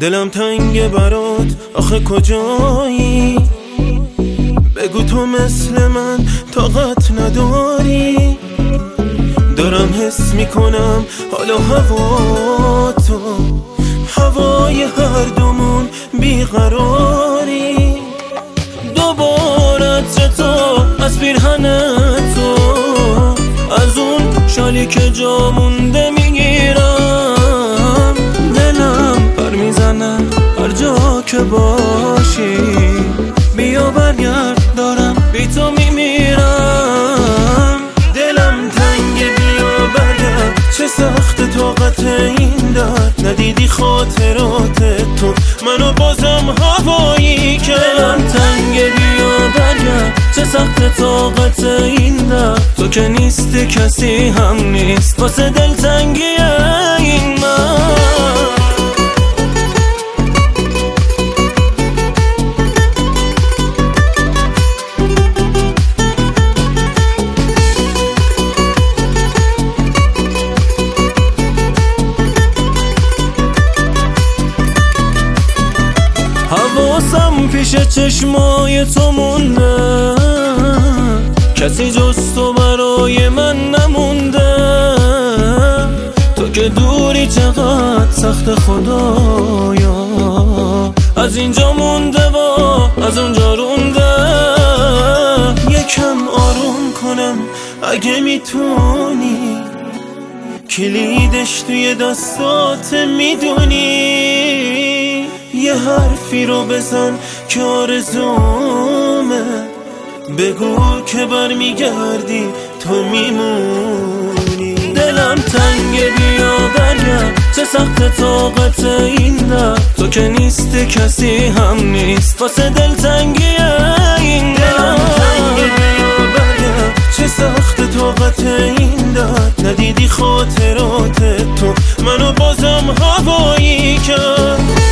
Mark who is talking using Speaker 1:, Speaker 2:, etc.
Speaker 1: دلم تنگه برات، آخه کجایی؟ بگو تو مثل من طاقت نداری. دارم حس میکنم حالا هوا تو، هوای هر دومون بیقراری. دوباره عطر تو از پیرهن تو، از اون شالی که جا مونده میگیرم. دلم پر میزنه هر جا که باشی، بیا برگرد دارم بی تو میمیرم. دلم تنگه بیا برگرد، چه سخت طاقت این درد. ندیدی خاطرات تو منو بازم هوایی که. دلم تنگه بیا برگرد، چه سخت طاقت این درد. تو که نیستی کسی هم نیست واسه دلتنگی این من. حواسم پیش چشمای تو مونده، کسی جز تو برای من نمونده. تو که دوری چقدر سخت خدایا، از اینجا مونده و از اونجا رونده. یکم آروم کنم اگه میتونی، کلیدش توی دستات میدونی. یه حرفی رو بزن که آرزومه، بگو که برمیگردی تو میمونی. دلم تنگه بیا برگرد، چه سخت طاقت این درد. تو که نیستی کسی هم نیست واسه دلتنگی این درد. دلم تنگه بیا برگرد، چه سخت طاقت این درد. ندیدی خاطرات تو منو بازم هوایی کرد.